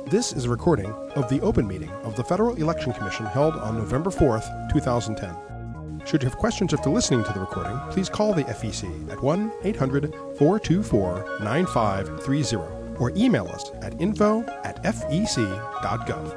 This is a recording of the open meeting of the Federal Election Commission held on November 4th, 2010. Should you have questions after listening to the recording, please call the FEC at 1-800-424-9530 or email us at info@fec.gov.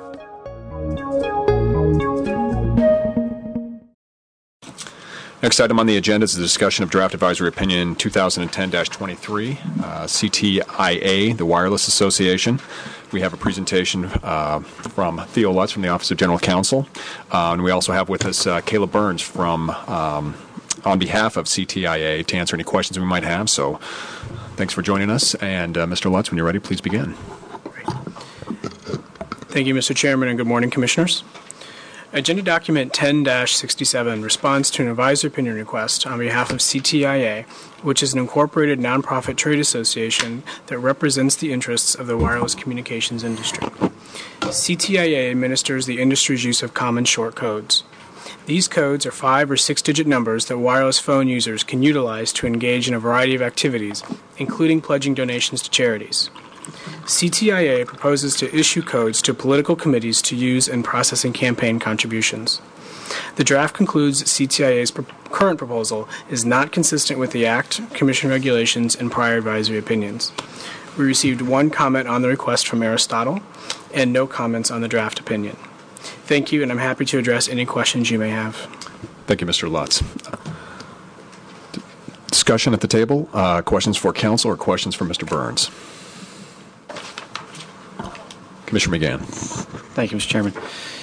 Next item on the agenda is the discussion of Draft Advisory Opinion 2010-23, CTIA, the Wireless Association. We have a presentation from Theo Lutz from the Office of General Counsel. And we also have with us Caleb Burns from, on behalf of CTIA to answer any questions we might have. So thanks for joining us. And Mr. Lutz, when you're ready, please begin. Thank you, Mr. Chairman, and good morning, Commissioners. Agenda Document 10-67 responds to an advisory opinion request on behalf of CTIA, which is an incorporated nonprofit trade association that represents the interests of the wireless communications industry. CTIA administers the industry's use of common short codes. These codes are 5- or 6-digit numbers that wireless phone users can utilize to engage in a variety of activities, including pledging donations to charities. CTIA proposes to issue codes to political committees to use in processing campaign contributions. The draft concludes that CTIA's current proposal is not consistent with the Act, Commission regulations, and prior advisory opinions. We received one comment on the request from Aristotle and no comments on the draft opinion. Thank you, and I'm happy to address any questions you may have. Thank you, Mr. Lutz. Discussion at the table, questions for counsel or questions for Mr. Burns? Commissioner McGann. Thank you, Mr. Chairman.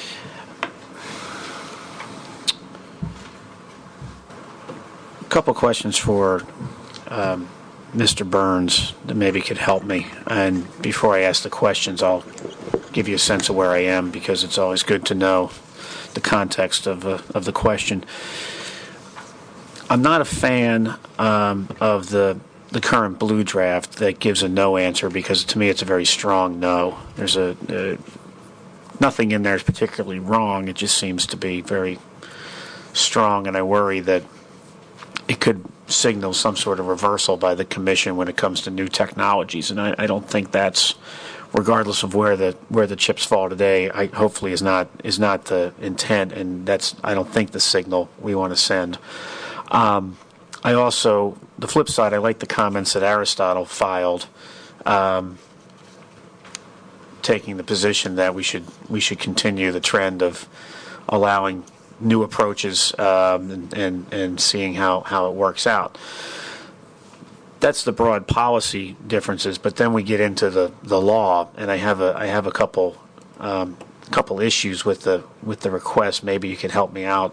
A couple questions for Mr. Burns that maybe could help me. And before I ask the questions, I'll give you a sense of where I am, because it's always good to know the context of the question. I'm not a fan of the current blue draft that gives a no answer, because to me it's a very strong no. There's nothing in there is particularly wrong. It just seems to be very strong, and I worry that it could signal some sort of reversal by the Commission when it comes to new technologies. And I don't think that's, regardless of where the chips fall today, hopefully is not the intent, and that's, I don't think, the signal we want to send. I also, the flip side, I like the comments that Aristotle filed, taking the position that we should continue the trend of allowing new approaches and seeing how it works out. That's the broad policy differences, but then we get into the law, and I have a couple issues with the request. Maybe you could help me out.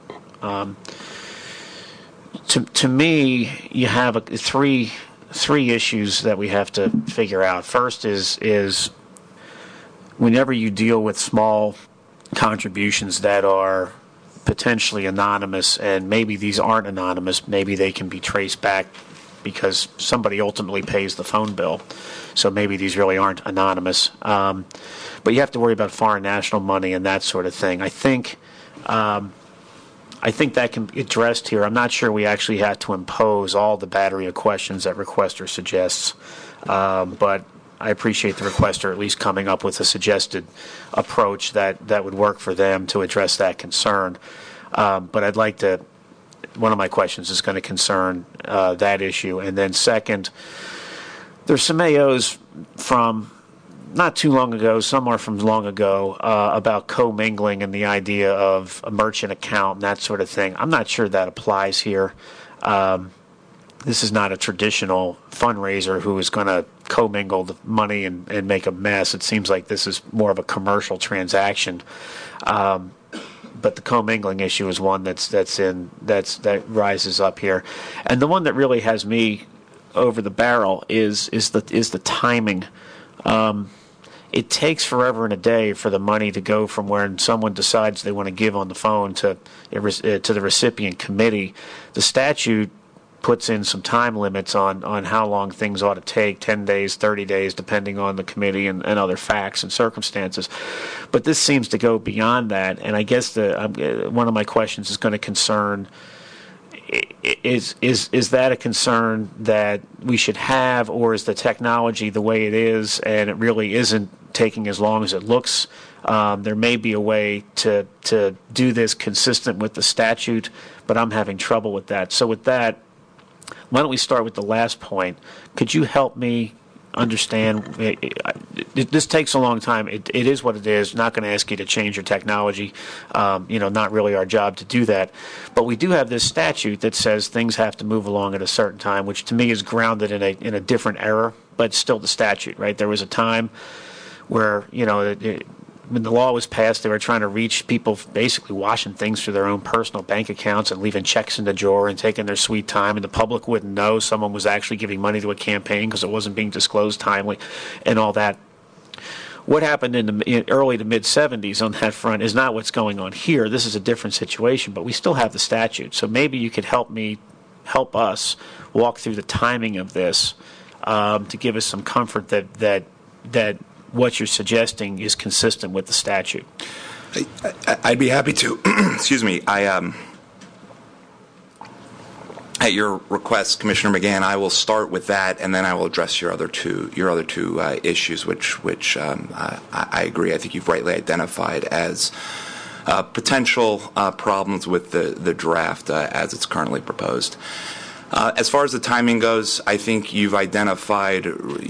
To me, you have three issues that we have to figure out. First is whenever you deal with small contributions that are potentially anonymous, and maybe these aren't anonymous, maybe they can be traced back because somebody ultimately pays the phone bill. So maybe these really aren't anonymous. But you have to worry about foreign national money and that sort of thing. I think that can be addressed here. I'm not sure we actually have to impose all the battery of questions that requester suggests, but I appreciate the requester at least coming up with a suggested approach that would work for them to address that concern. But I'd like to, one of my questions is going to concern that issue. And then second, there's some AOs from not too long ago, some are from long ago, about commingling and the idea of a merchant account and that sort of thing. I'm not sure that applies here. This is not a traditional fundraiser who is going to commingle the money and make a mess. It seems like this is more of a commercial transaction. But the commingling issue is one that rises up here. And the one that really has me over the barrel is the timing. It takes forever and a day for the money to go from when someone decides they want to give on the phone to the recipient committee. The statute puts in some time limits on how long things ought to take, 10 days, 30 days, depending on the committee and other facts and circumstances. But this seems to go beyond that, and I guess one of my questions is going to concern, is that a concern that we should have, or is the technology the way it is and it really isn't taking as long as it looks. There may be a way to do this consistent with the statute, but I'm having trouble with that. So with that, why don't we start with the last point? Could you help me understand? This takes a long time. It is what it is. Not going to ask you to change your technology. Not really our job to do that. But we do have this statute that says things have to move along at a certain time, which to me is grounded in a different era, but it's still the statute, right? There was a time where, when the law was passed, they were trying to reach people basically washing things through their own personal bank accounts and leaving checks in the drawer and taking their sweet time, and the public wouldn't know someone was actually giving money to a campaign because it wasn't being disclosed timely and all that. What happened in the early to mid-'70s on that front is not what's going on here. This is a different situation, but we still have the statute. So maybe you could help us walk through the timing of this to give us some comfort that what you're suggesting is consistent with the statute. I'd be happy to. Excuse me. At your request, Commissioner McGahn, I will start with that, and then I will address your other two issues, which I agree. I think you've rightly identified as potential problems with the draft as it's currently proposed. As far as the timing goes, I think you've identified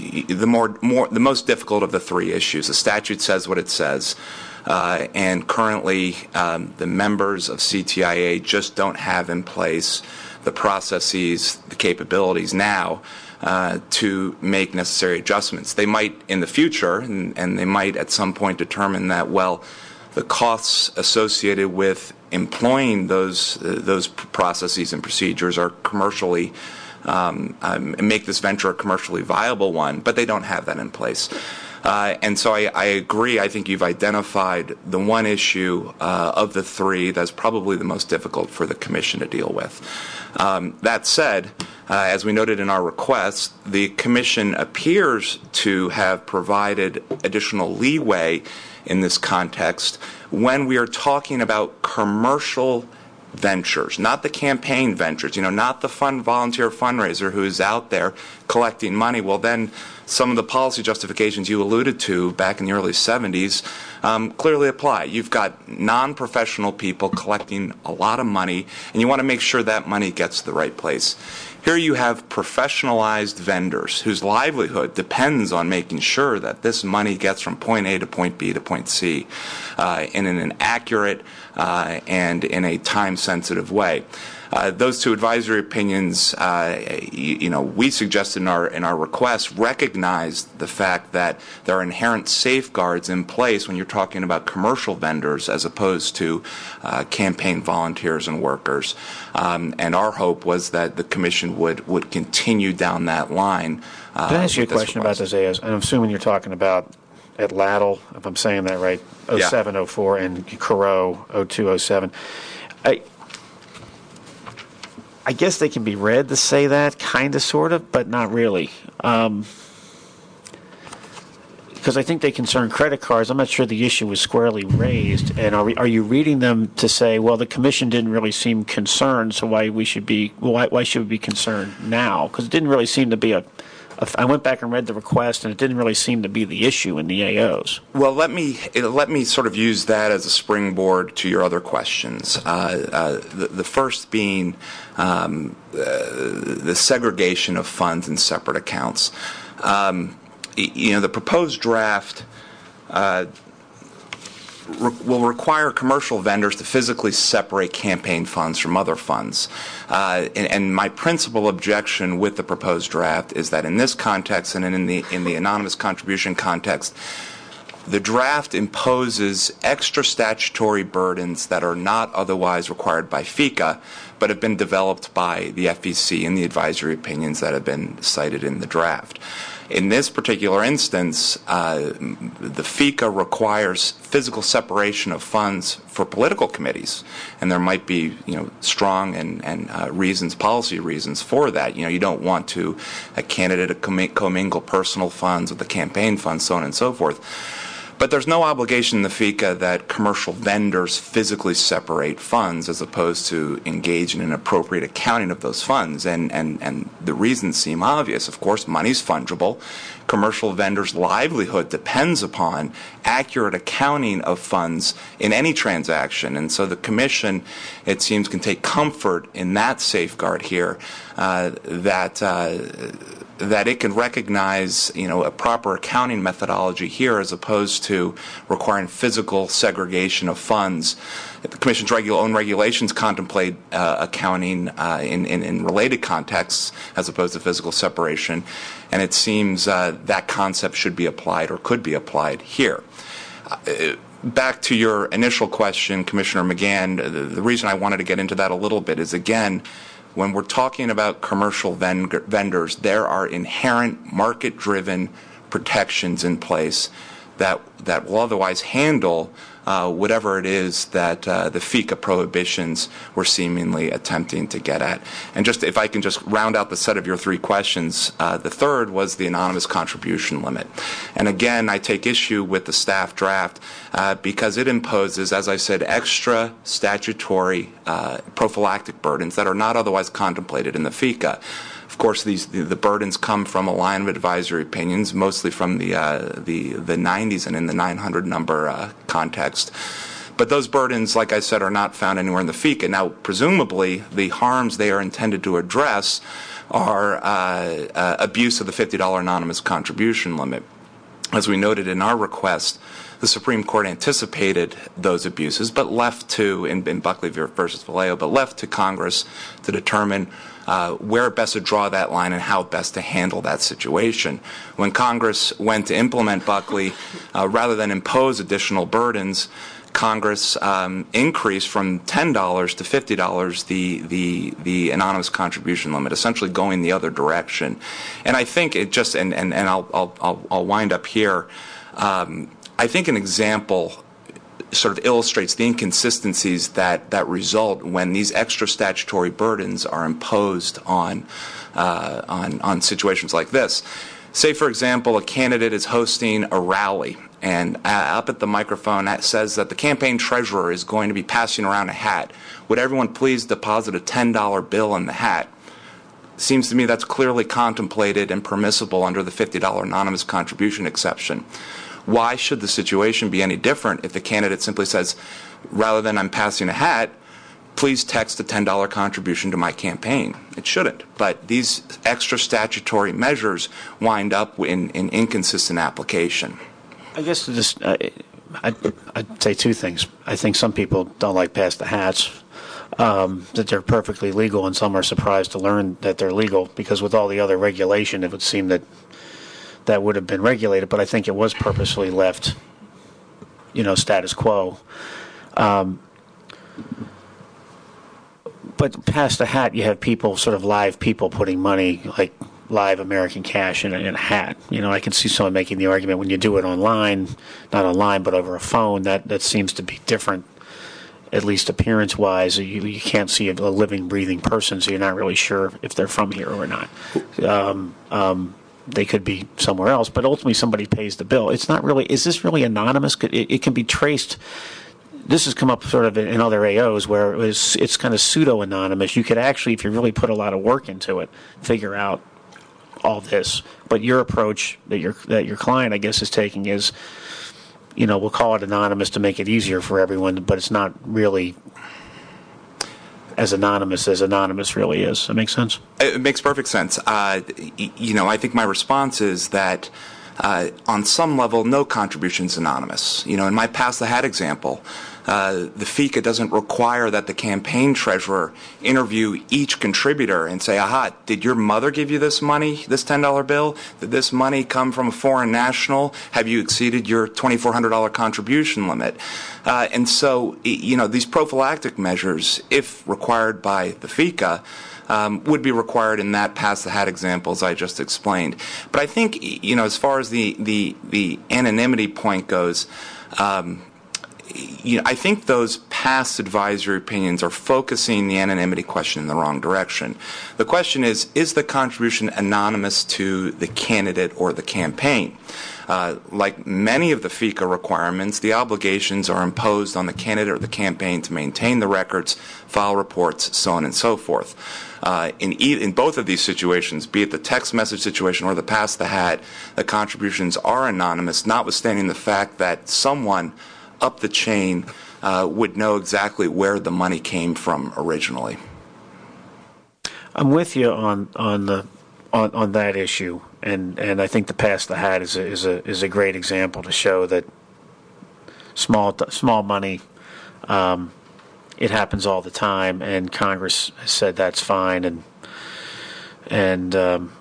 the most difficult of the three issues. The statute says what it says, and currently the members of CTIA just don't have in place the processes, the capabilities now to make necessary adjustments. They might in the future, and they might at some point determine that, well, the costs associated with employing those processes and procedures are commercially make this venture a commercially viable one, but they don't have that in place. And so I agree. I think you've identified the one issue of the three that's probably the most difficult for the Commission to deal with. That said, as we noted in our request, the Commission appears to have provided additional leeway in this context when we are talking about commercial ventures, not the campaign ventures, not the volunteer fundraiser who is out there collecting money. Well, then some of the policy justifications you alluded to back in the early 70s clearly apply. You've got non-professional people collecting a lot of money, and you want to make sure that money gets to the right place. Here you have professionalized vendors whose livelihood depends on making sure that this money gets from point A to point B to point C in an accurate and in a time-sensitive way. Those two advisory opinions, we suggested in our request recognize the fact that there are inherent safeguards in place when you're talking about commercial vendors as opposed to campaign volunteers and workers. And our hope was that the Commission would continue down that line. Can I ask you a question about this, and I'm assuming you're talking about at Laddle, if I'm saying that right, 07, 04, and Corot, 02, 07. I guess they can be read to say that, kind of, sort of, but not really. Because I think they concern credit cards. I'm not sure the issue was squarely raised. And are you reading them to say, well, the Commission didn't really seem concerned, so why should we be concerned now? Because it didn't really seem to be I went back and read the request, and it didn't really seem to be the issue in the AOs. Well, let me sort of use that as a springboard to your other questions. The first being the segregation of funds in separate accounts. The proposed draft will require commercial vendors to physically separate campaign funds from other funds. And my principal objection with the proposed draft is that in this context and in the anonymous contribution context, the draft imposes extra statutory burdens that are not otherwise required by FECA, but have been developed by the FEC in the advisory opinions that have been cited in the draft. In this particular instance, the FECA requires physical separation of funds for political committees, and there might be, strong and policy reasons for that. You don't want a candidate to commingle personal funds with the campaign funds, so on and so forth. But there's no obligation in the FICA that commercial vendors physically separate funds as opposed to engage in an appropriate accounting of those funds. And the reasons seem obvious. Of course, money's fungible. Commercial vendors' livelihood depends upon accurate accounting of funds in any transaction. And so the Commission, it seems, can take comfort in that safeguard here, that it can recognize, a proper accounting methodology here as opposed to requiring physical segregation of funds. The Commission's own regulations contemplate accounting in related contexts as opposed to physical separation, and it seems that concept should be applied or could be applied here. Back to your initial question, Commissioner McGann, the reason I wanted to get into that a little bit is, again, when we're talking about commercial vendors, there are inherent market-driven protections in place that will otherwise handle whatever it is that the FICA prohibitions were seemingly attempting to get at. And just if I can just round out the set of your three questions, the third was the anonymous contribution limit. And again, I take issue with the staff draft because it imposes, as I said, extra statutory prophylactic burdens that are not otherwise contemplated in the FICA. Of course, the burdens come from a line of advisory opinions, mostly from the 90s and in the 900 number context. But those burdens, like I said, are not found anywhere in the FICA. Now, presumably, the harms they are intended to address are abuse of the $50 anonymous contribution limit. As we noted in our request, the Supreme Court anticipated those abuses, but left to, in Buckley versus Vallejo, but left to Congress to determine where best to draw that line and how best to handle that situation. When Congress went to implement Buckley, rather than impose additional burdens, Congress increased from $10 to $50 the anonymous contribution limit, essentially going the other direction. And I think it just and I'll wind up here. I think an example sort of illustrates the inconsistencies that result when these extra statutory burdens are imposed on situations like this. Say, for example, a candidate is hosting a rally, and up at the microphone that says that the campaign treasurer is going to be passing around a hat. Would everyone please deposit a $10 bill in the hat? Seems to me that's clearly contemplated and permissible under the $50 anonymous contribution exception. Why should the situation be any different if the candidate simply says, rather than I'm passing a hat, please text a $10 contribution to my campaign? It shouldn't. But these extra statutory measures wind up in inconsistent application. I guess I'd say two things. I think some people don't like pass the hats, that they're perfectly legal, and some are surprised to learn that they're legal, because with all the other regulation, it would seem that would have been regulated, but I think it was purposely left, status quo. But past the hat, you have people, sort of live people, putting money, like live American cash in a hat. I can see someone making the argument when you do it online, not online, but over a phone, that seems to be different, at least appearance-wise. You can't see a living, breathing person, so you're not really sure if they're from here or not. They could be somewhere else, but ultimately somebody pays the bill. It's not really, is this really anonymous? It can be traced. This has come up sort of in other AOs where it's kind of pseudo-anonymous. You could actually, if you really put a lot of work into it, figure out all this. But your approach that your client, I guess, is taking is, we'll call it anonymous to make it easier for everyone, but it's not really as anonymous really is. That makes sense? It makes perfect sense. I think my response is that on some level, no contribution is anonymous. In my pass the hat example, the FICA doesn't require that the campaign treasurer interview each contributor and say, aha, did your mother give you this money, this $10 bill? Did this money come from a foreign national? Have you exceeded your $2,400 contribution limit? And so, these prophylactic measures, if required by the FICA, would be required in that pass the hat example, as I just explained. But I think, as far as the anonymity point goes, I think those past advisory opinions are focusing the anonymity question in the wrong direction. The question is the contribution anonymous to the candidate or the campaign? Like many of the FECA requirements, the obligations are imposed on the candidate or the campaign to maintain the records, file reports, so on and so forth. In both of these situations, be it the text message situation or the pass the hat, the contributions are anonymous, notwithstanding the fact that someone up the chain would know exactly where the money came from originally. I'm with you on that issue, and I think the pass the hat is a great example to show that small money, it happens all the time, and Congress has said that's fine, and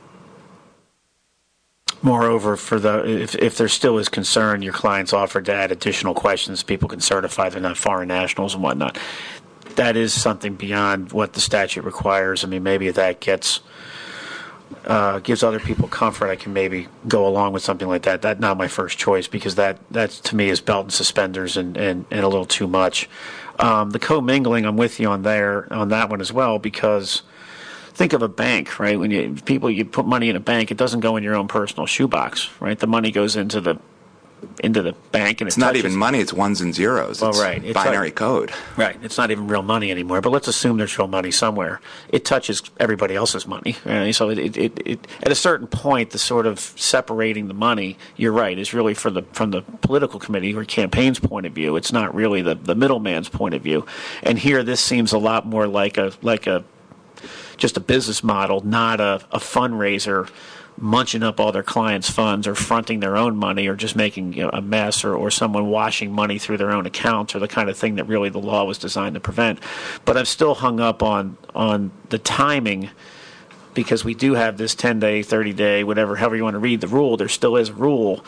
moreover, if there still is concern, your client's offered to add additional questions. People can certify they're not foreign nationals and whatnot. That is something beyond what the statute requires. I mean, maybe if that gives other people comfort, I can maybe go along with something like that. That's not my first choice, because that to me is belt and suspenders and a little too much. The commingling, I'm with you on that one as well, because think of a bank, right? When you put money in a bank, it doesn't go in your own personal shoebox, right? The money goes into the bank, and it's not even money; it's ones and zeros. Well, it's right, it's binary code. Right, it's not even real money anymore. But let's assume there's real money somewhere. It touches everybody else's money, right? So it at a certain point, the sort of separating the money, you're right, is really from the political committee or campaign's point of view. It's not really the middleman's point of view. And here, this seems a lot more like a just a business model, not a fundraiser munching up all their clients' funds or fronting their own money or just making a mess or someone washing money through their own accounts, or the kind of thing that really the law was designed to prevent. But I'm still hung up on the timing, because we do have this 10-day, 30-day, however you want to read the rule. There still is a rule,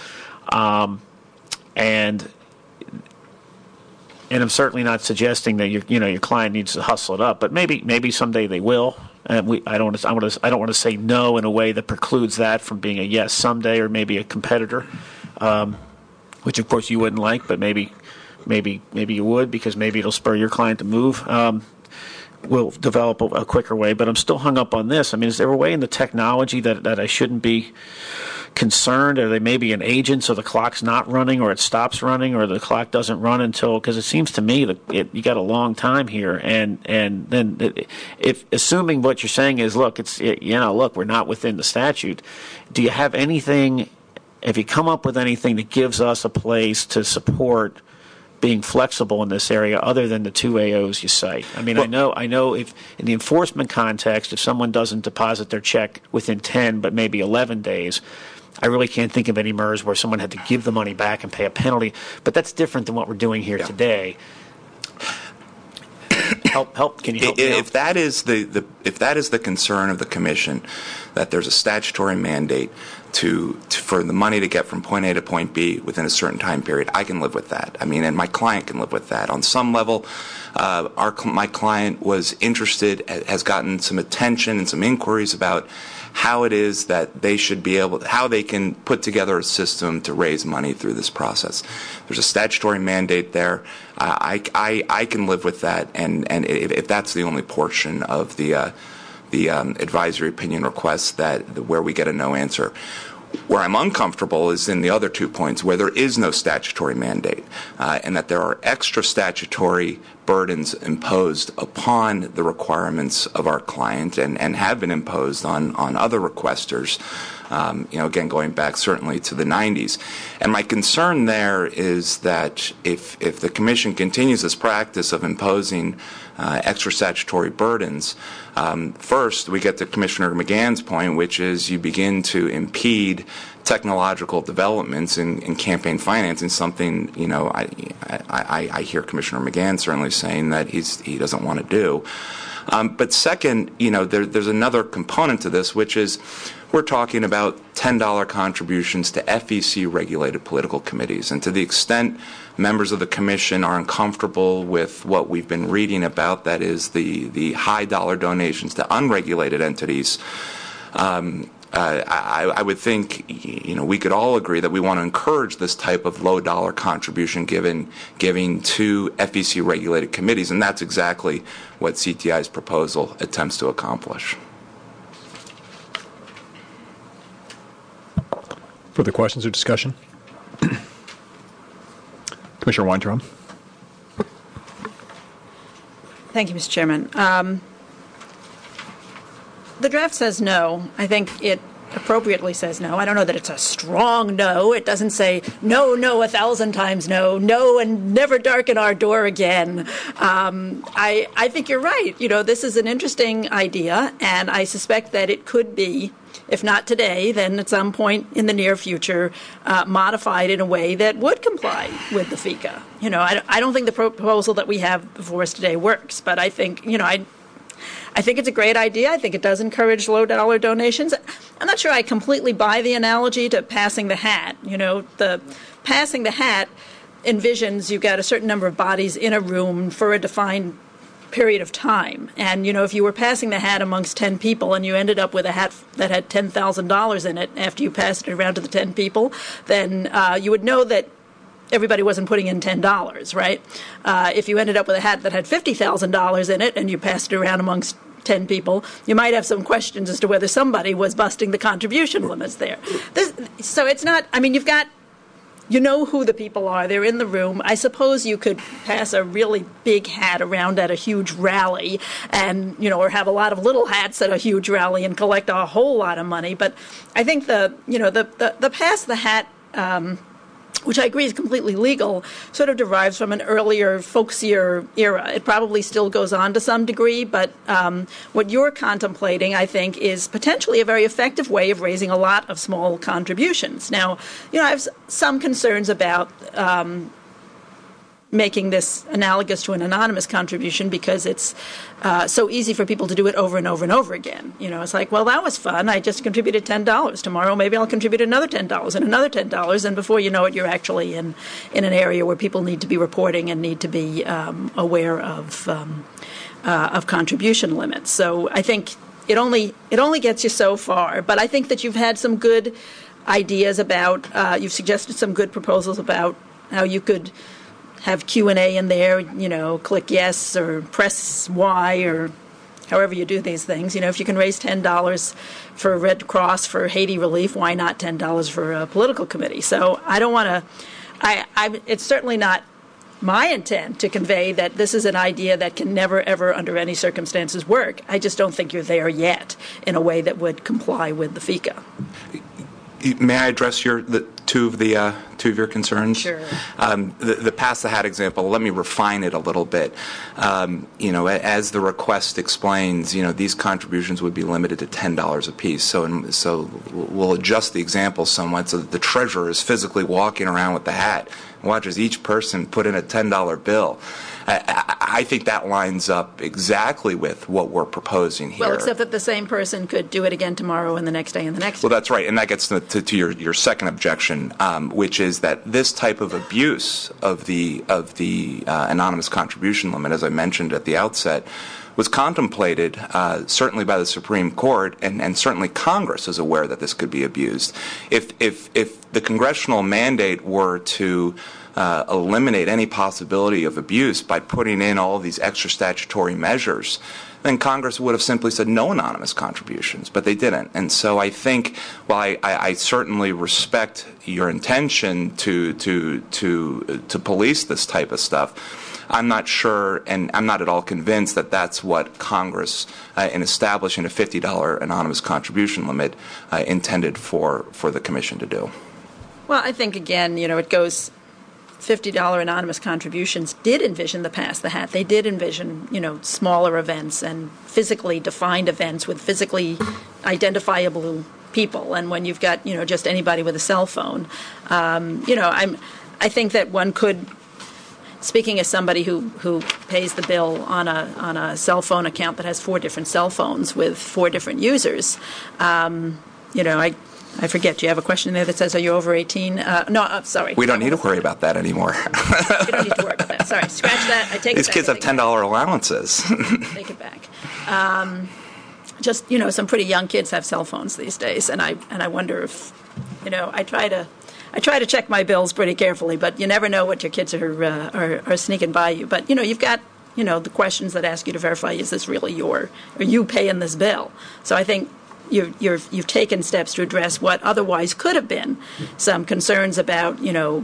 and I'm certainly not suggesting that your client needs to hustle it up, but maybe someday they will. And I don't want to say no in a way that precludes that from being a yes someday, or maybe a competitor, which of course you wouldn't like, but maybe you would, because maybe it'll spur your client to move. We'll develop a quicker way, but I'm still hung up on this. I mean, is there a way in the technology that I shouldn't be concerned? Are they maybe an agent, so the clock's not running, or it stops running, or the clock doesn't run until? Because it seems to me that you got a long time here, and then if assuming what you're saying is, look, we're not within the statute. Do you have anything? Have you come up with anything that gives us a place to support being flexible in this area, other than the two AOs you cite? I mean, well, I know if in the enforcement context, if someone doesn't deposit their check within 10 but maybe 11 days, I really can't think of any MERS where someone had to give the money back and pay a penalty. But that's different than what we're doing here today. Help! Can you help me out? If that is the concern of the commission, that there's a statutory mandate for the money to get from point A to point B within a certain time period, I can live with that. I mean, and my client can live with that. On some level, my client was interested, has gotten some attention and some inquiries about how it is that they should be how they can put together a system to raise money through this process. There's a statutory mandate there. I can live with that, and if that's the only portion of the advisory opinion request where we get a no answer. Where I'm uncomfortable is in the other 2 points, where there is no statutory mandate, and that there are extra statutory burdens imposed upon the requirements of our client, and have been imposed on other requesters, again, going back certainly to the 90s. And my concern there is that if the Commission continues this practice of imposing extra statutory burdens, first we get to Commissioner McGann's point, which is you begin to impede technological developments in campaign financing, something, I hear Commissioner McGann certainly saying that he doesn't want to do. But second, there's another component to this, which is we're talking about $10 contributions to FEC-regulated political committees. And to the extent members of the Commission are uncomfortable with what we've been reading about, that is the high dollar donations to unregulated entities, I would think, we could all agree that we want to encourage this type of low dollar contribution giving to FEC-regulated committees, and that's exactly what CTI's proposal attempts to accomplish. Further questions or discussion? Commissioner Weintraub. Thank you, Mr. Chairman. The draft says no. I think it appropriately says no. I don't know that it's a strong no. It doesn't say no, 1,000 times no, and never darken our door again. I think you're right. This is an interesting idea, and I suspect that it could be, if not today, then at some point in the near future, modified in a way that would comply with the FECA. I don't think the proposal that we have before us today works, but I think, I think it's a great idea. I think it does encourage low-dollar donations. I'm not sure I completely buy the analogy to passing the hat. The passing the hat envisions you've got a certain number of bodies in a room for a defined period of time. And, if you were passing the hat amongst 10 people and you ended up with a hat that had $10,000 in it after you passed it around to the 10 people, then you would know that everybody wasn't putting in $10, right? If you ended up with a hat that had $50,000 in it and you passed it around amongst 10 people, you might have some questions as to whether somebody was busting the contribution limits there. So it's not, you've got, who the people are. They're in the room. I suppose you could pass a really big hat around at a huge rally and, or have a lot of little hats at a huge rally and collect a whole lot of money. But I think the pass the hat, which I agree is completely legal, sort of derives from an earlier, folksier era. It probably still goes on to some degree, but what you're contemplating, I think, is potentially a very effective way of raising a lot of small contributions. Now, I have some concerns about making this analogous to an anonymous contribution because it's so easy for people to do it over and over and over again. It's like, well, that was fun. I just contributed $10. Tomorrow maybe I'll contribute another $10 and another $10, and before you know it, you're actually in an area where people need to be reporting and need to be aware of contribution limits. So I think it only gets you so far. But I think that you've had some good ideas about, you've suggested some good proposals about how you could have Q&A in there, click yes or press Y or however you do these things. If you can raise $10 for Red Cross for Haiti relief, why not $10 for a political committee? So I don't want to, it's certainly not my intent to convey that this is an idea that can never, ever, under any circumstances work. I just don't think you're there yet in a way that would comply with the FECA. May I address two of your concerns? Sure. The pass the hat example, let me refine it a little bit. As the request explains, these contributions would be limited to $10 apiece. So we'll adjust the example somewhat so that the treasurer is physically walking around with the hat and watches each person put in a $10 bill. I think that lines up exactly with what we're proposing here. Well, except that the same person could do it again tomorrow and the next day and the next day. Well, that's right. And that gets to your second objection, which is that this type of abuse of the anonymous contribution limit, as I mentioned at the outset, was contemplated certainly by the Supreme Court, and certainly Congress is aware that this could be abused. If the congressional mandate were to eliminate any possibility of abuse by putting in all of these extra statutory measures, then Congress would have simply said no anonymous contributions, but they didn't. And so I think, while I certainly respect your intention to police this type of stuff, I'm not sure, and I'm not at all convinced that that's what Congress, in establishing a $50 anonymous contribution limit, intended for the Commission to do. Well, I think, again, it goes... $50 anonymous contributions did envision the pass the hat. They did envision, smaller events and physically defined events with physically identifiable people. And when you've got, just anybody with a cell phone, I think that one could, speaking as somebody who pays the bill on a cell phone account that has 4 different cell phones with 4 different users, I forget. Do you have a question there that says, are you over 18? No, sorry. We don't need to worry about that anymore. You don't need to worry about that. Sorry. Scratch that. I take These it back. kids have $10 allowances. Take it back. just, some pretty young kids have cell phones these days, and I wonder if, I try to check my bills pretty carefully, but you never know what your kids are sneaking by you. But you've got the questions that ask you to verify, is this really are you paying this bill? So I think you've taken steps to address what otherwise could have been some concerns about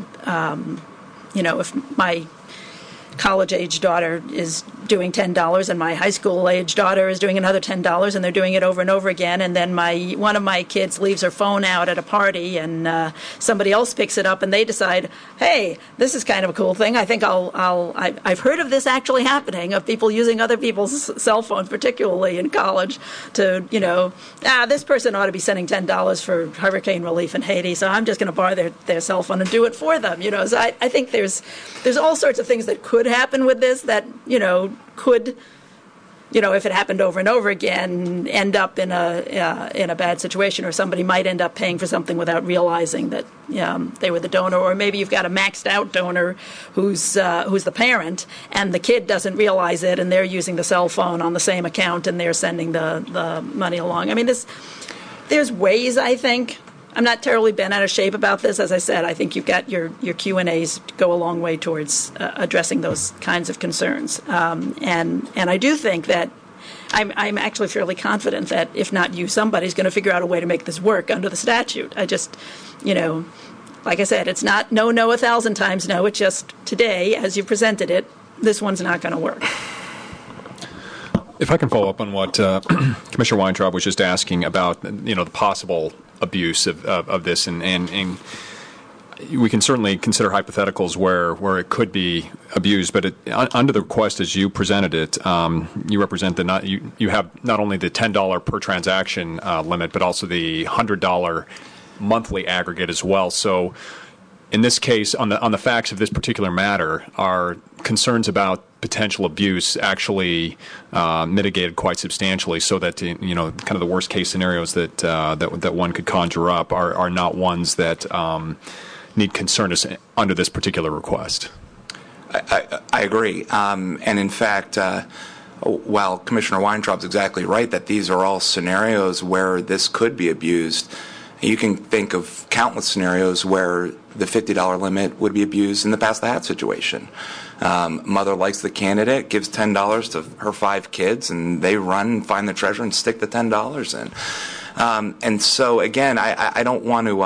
if my college-age daughter is doing $10 and my high school-age daughter is doing another $10, and they're doing it over and over again, and then one of my kids leaves her phone out at a party, and somebody else picks it up, and they decide, hey, this is kind of a cool thing. I think I've heard of this actually happening, of people using other people's cell phones, particularly in college, to, this person ought to be sending $10 for hurricane relief in Haiti, so I'm just going to borrow their cell phone and do it for them. So I think there's all sorts of things that could happen with this that, could, if it happened over and over again, end up in a bad situation, or somebody might end up paying for something without realizing that they were the donor, or maybe you've got a maxed out donor who's the parent, and the kid doesn't realize it, and they're using the cell phone on the same account, and they're sending the money along. I mean, there's ways, I think. I'm not terribly bent out of shape about this. As I said, I think you've got your Q&As go a long way towards addressing those kinds of concerns. And I do think that I'm actually fairly confident that if not you, somebody's going to figure out a way to make this work under the statute. I just, like I said, it's not no 1,000 times no. It's just today, as you presented it, this one's not going to work. If I can follow up on what Commissioner Weintraub was just asking about, the possible abuse of this, and we can certainly consider hypotheticals where it could be abused, but under the request as you presented it, you represent you have not only the $10 per transaction limit, but also the $100 monthly aggregate as well. So in this case, on the facts of this particular matter, are concerns about potential abuse actually mitigated quite substantially, so that kind of the worst case scenarios that one could conjure up are not ones that need concern us under this particular request. I agree, and in fact, while Commissioner Weintraub's exactly right that these are all scenarios where this could be abused, you can think of countless scenarios where the $50 limit would be abused in the pass the hat situation. Mother likes the candidate, gives $10 to her 5 kids, and they run and find the treasurer and stick the $10 in. And so, again, I don't want to.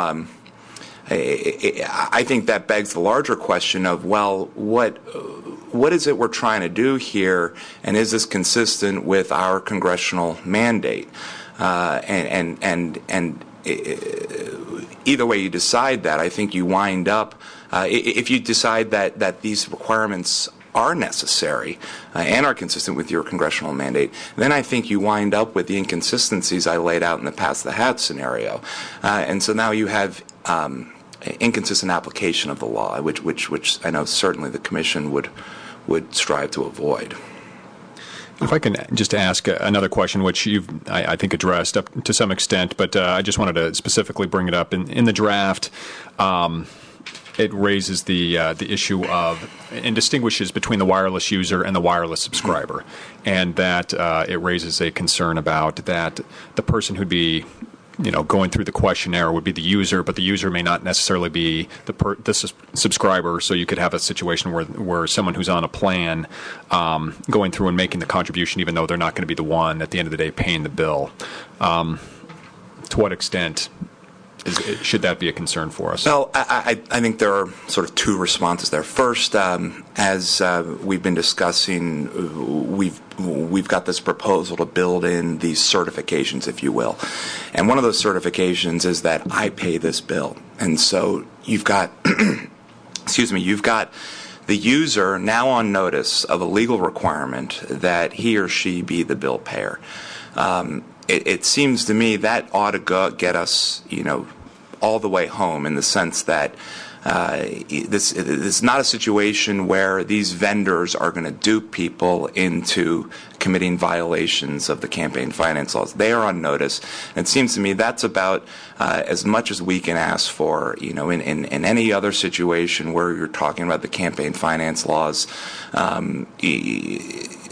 I think that begs the larger question of, well, what is it we're trying to do here, and is this consistent with our congressional mandate? And either way you decide that, I think you wind up, if you decide that these requirements are necessary and are consistent with your congressional mandate, then I think you wind up with the inconsistencies I laid out in the pass the hat scenario. And so now you have inconsistent application of the law, which I know certainly the Commission would strive to avoid. If I can just ask another question, which you've, I think, addressed up to some extent, but I just wanted to specifically bring it up. In the draft, it raises the issue of and distinguishes between the wireless user and the wireless subscriber, and that it raises a concern about that the person who'd be going through the questionnaire would be the user, but the user may not necessarily be the subscriber. So you could have a situation where someone who's on a plan going through and making the contribution, even though they're not going to be the one at the end of the day paying the bill. To what extent should that be a concern for us? Well, I think there are sort of 2 responses there. First, as we've been discussing, we've got this proposal to build in these certifications, if you will. And one of those certifications is that I pay this bill. And so you've got, you've got the user now on notice of a legal requirement that he or she be the bill payer. It seems to me that ought to get us, all the way home, in the sense that this is not a situation where these vendors are going to dupe people into committing violations of the campaign finance laws. They are on notice. And it seems to me that's about as much as we can ask for. In any other situation where you're talking about the campaign finance laws,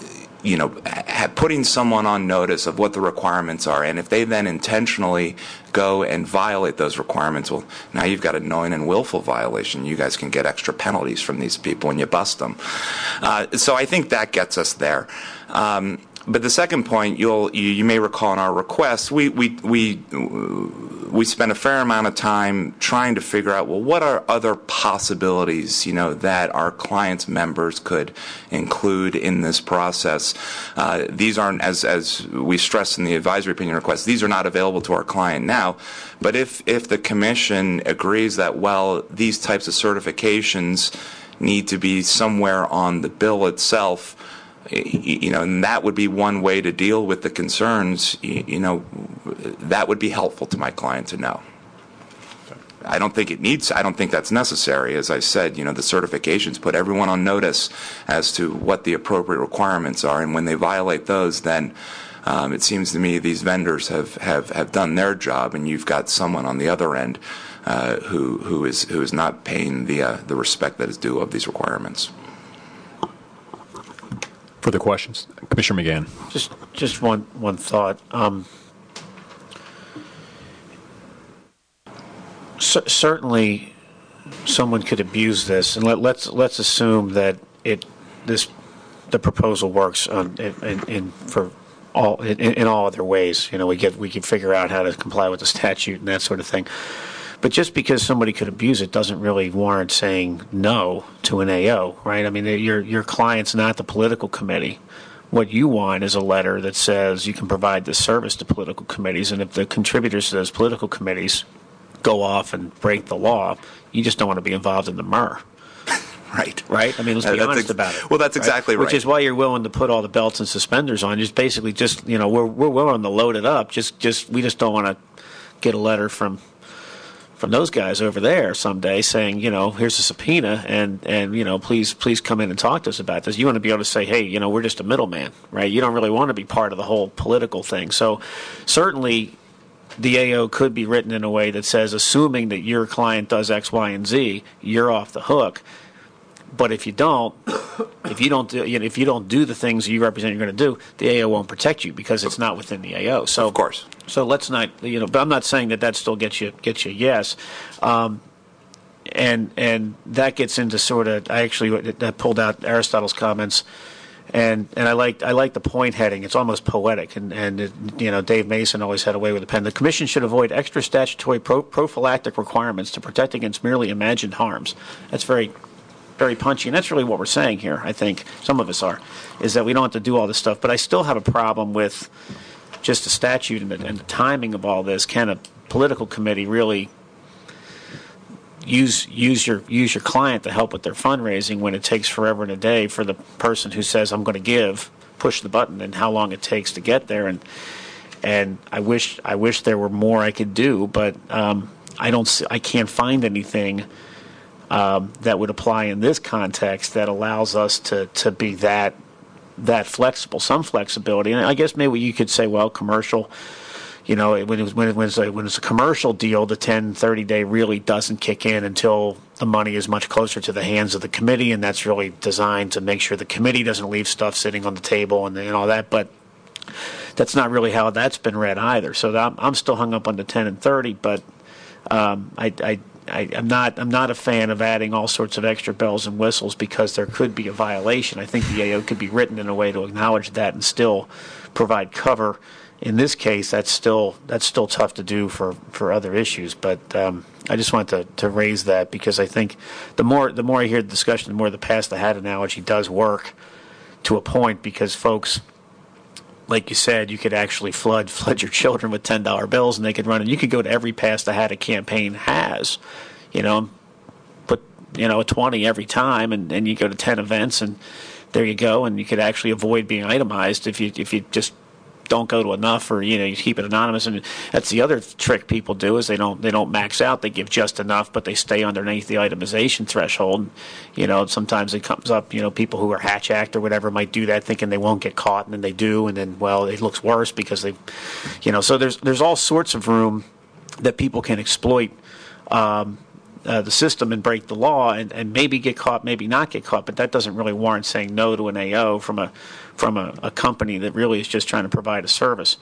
putting someone on notice of what the requirements are, and if they then intentionally go and violate those requirements, well, now you've got a knowing and willful violation. You guys can get extra penalties from these people when you bust them. So I think that gets us there. But the second point, you may recall in our request, we spent a fair amount of time trying to figure out, well, what are other possibilities, that our clients' members could include in this process. These aren't, as we stressed in the advisory opinion request, these are not available to our client now. But if the commission agrees that, well, these types of certifications need to be somewhere on the bill itself, and that would be one way to deal with the concerns, that would be helpful to my client to know. I don't think that's necessary. As I said, the certifications put everyone on notice as to what the appropriate requirements are, and when they violate those, then it seems to me these vendors have done their job, and you've got someone on the other end who is not paying the respect that is due of these requirements. Further questions? Commissioner McGahn. Just one thought. Certainly, someone could abuse this, and let's assume that the proposal works in all other ways. We can figure out how to comply with the statute and that sort of thing. But just because somebody could abuse it doesn't really warrant saying no to an AO, right? I mean, your client's not the political committee. What you want is a letter that says you can provide this service to political committees, and if the contributors to those political committees go off and break the law, you just don't want to be involved in the myrrh. Right. Right? I mean, let's be honest about it. Well, that's exactly right. Which is why you're willing to put all the belts and suspenders on. Just basically we're willing to load it up. We just don't want to get a letter from those guys over there someday saying, here's a subpoena and please come in and talk to us about this. You want to be able to say, hey, we're just a middleman, right? You don't really want to be part of the whole political thing. So certainly the AO could be written in a way that says, assuming that your client does X, Y, and Z, you're off the hook. But if you don't do the things you represent you're going to do, the AO won't protect you because it's not within the AO. So of course. So let's not, but I'm not saying that still gets you yes. And that gets into sort of, I pulled out Aristotle's comments, and I like the point heading. It's almost poetic, and Dave Mason always had a way with a pen. The Commission should avoid extra statutory prophylactic requirements to protect against merely imagined harms. That's very punchy, and that's really what we're saying here. I think some of us is that we don't have to do all this stuff, but I still have a problem with just the statute and the timing of all this. Can a political committee really use your client to help with their fundraising when it takes forever and a day for the person who says I'm going to push the button, and how long it takes to get there? And I wish there were more I could do, but I can't find anything that would apply in this context that allows us to be that flexible. Some flexibility, and I guess maybe you could say, well, commercial. When it's a commercial deal, the 10-30 day really doesn't kick in until the money is much closer to the hands of the committee, and that's really designed to make sure the committee doesn't leave stuff sitting on the table and all that. But that's not really how that's been read either. So I'm still hung up on the 10 and 30, but I'm not a fan of adding all sorts of extra bells and whistles because there could be a violation. I think the AO could be written in a way to acknowledge that and still provide cover. In this case, that's still tough to do for other issues. But I just wanted to raise that because I think the more I hear the discussion, the more the pass the hat analogy does work to a point, because folks, like you said, you could actually flood your children with $10 bills, and they could run, and you could go to every pass the hat a campaign has, put a 20 every time, and you go to 10 events, and there you go, and you could actually avoid being itemized if you just don't go to enough, or you keep it anonymous. And that's the other trick people do, is they don't max out. They give just enough, but they stay underneath the itemization threshold. Sometimes it comes up, people who are Hatch Act or whatever might do that thinking they won't get caught, and then they do, and then, well, it looks worse because they, so there's all sorts of room that people can exploit the system and break the law and maybe get caught, maybe not get caught, but that doesn't really warrant saying no to an AO from a company that really is just trying to provide a service.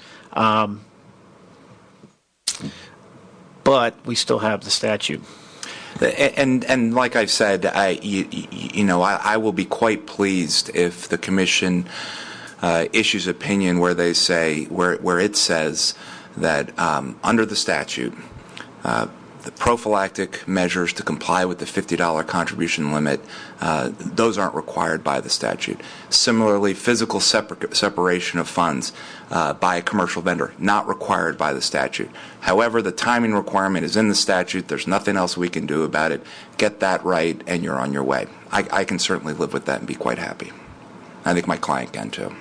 But we still have the statute. And like I've said, I will be quite pleased if the Commission issues opinion where they say where it says that under the statute, the prophylactic measures to comply with the $50 contribution limit, those aren't required by the statute. Similarly, physical separation of funds by a commercial vendor, not required by the statute. However, the timing requirement is in the statute. There's nothing else we can do about it. Get that right, and you're on your way. I can certainly live with that and be quite happy. I think my client can, too.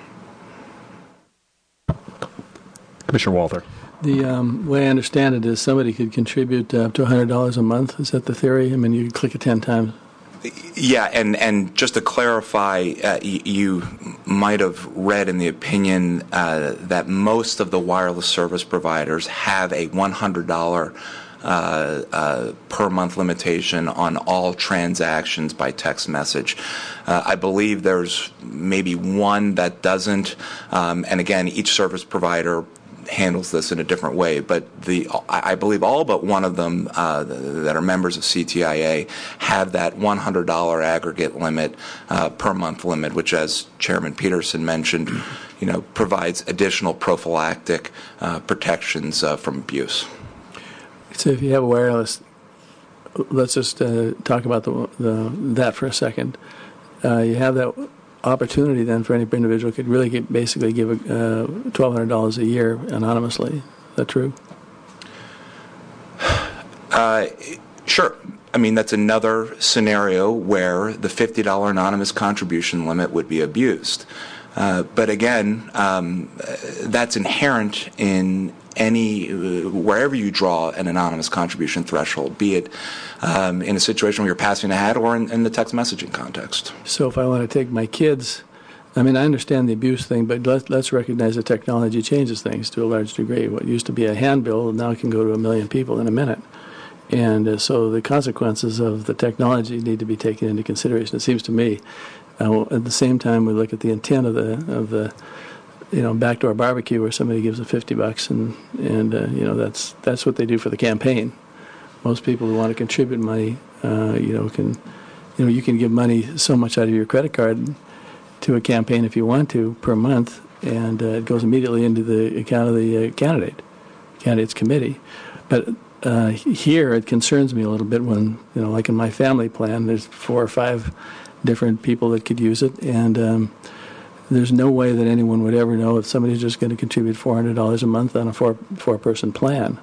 Commissioner Walther. The way I understand it is somebody could contribute up to $100 a month. Is that the theory? I mean, you click it 10 times. Yeah, and just to clarify, you might have read in the opinion that most of the wireless service providers have a $100 per month limitation on all transactions by text message. I believe there's maybe one that doesn't, and again, each service provider handles this in a different way, but I believe all but one of them that are members of CTIA have that $100 aggregate limit per month limit, which, as Chairman Peterson mentioned, provides additional prophylactic protections from abuse. So if you have a wireless, let's just talk about that for a second. You have that opportunity then for any individual could really basically give $1,200 a year anonymously. Is that true? Sure. I mean, that's another scenario where the $50 anonymous contribution limit would be abused. But again, that's inherent in wherever you draw an anonymous contribution threshold, be it in a situation where you're passing a hat or in the text messaging context. So if I want to take my kids, I mean, I understand the abuse thing, but let's recognize that technology changes things to a large degree. What used to be a handbill now can go to 1 million people in a minute. And so the consequences of the technology need to be taken into consideration, it seems to me. At the same time, we look at the intent of the backdoor barbecue where somebody gives $50 and that's what they do for the campaign. Most people who want to contribute money, you can give money so much out of your credit card to a campaign if you want to per month, and it goes immediately into the account of the candidate's committee. But here it concerns me a little bit when, like in my family plan, there's 4 or 5 different people that could use it, and there's no way that anyone would ever know if somebody's just going to contribute $400 a month on a four-person plan.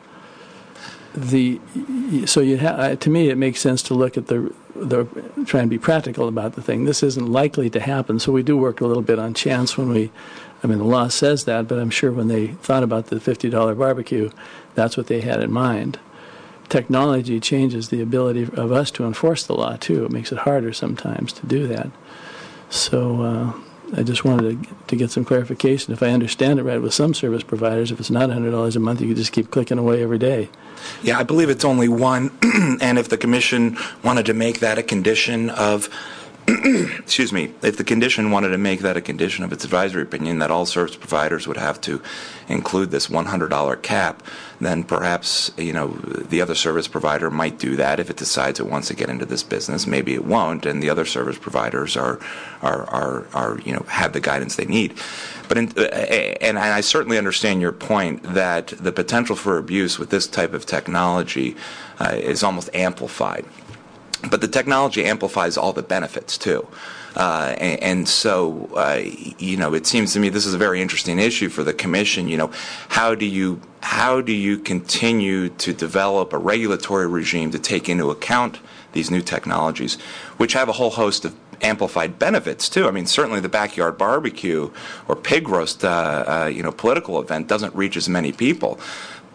To me, it makes sense to look at the try and be practical about the thing. This isn't likely to happen, so we do work a little bit on chance when the law says that, but I'm sure when they thought about the $50 barbecue, that's what they had in mind. Technology changes the ability of us to enforce the law, too. It makes it harder sometimes to do that. So I just wanted to get some clarification. If I understand it right, with some service providers, if it's not $100 a month, you can just keep clicking away every day. Yeah, I believe it's only one, and if the Commission wanted to make that a condition of excuse me, if the Commission wanted to make that a condition of its advisory opinion that all service providers would have to include this $100 cap, then perhaps the other service provider might do that if it decides it wants to get into this business. Maybe it won't, and the other service providers are have the guidance they need. But and I certainly understand your point that the potential for abuse with this type of technology is almost amplified. But the technology amplifies all the benefits, too. And so, it seems to me this is a very interesting issue for the Commission. How do you continue to develop a regulatory regime to take into account these new technologies, which have a whole host of amplified benefits, too? I mean, certainly the backyard barbecue or pig roast, political event doesn't reach as many people.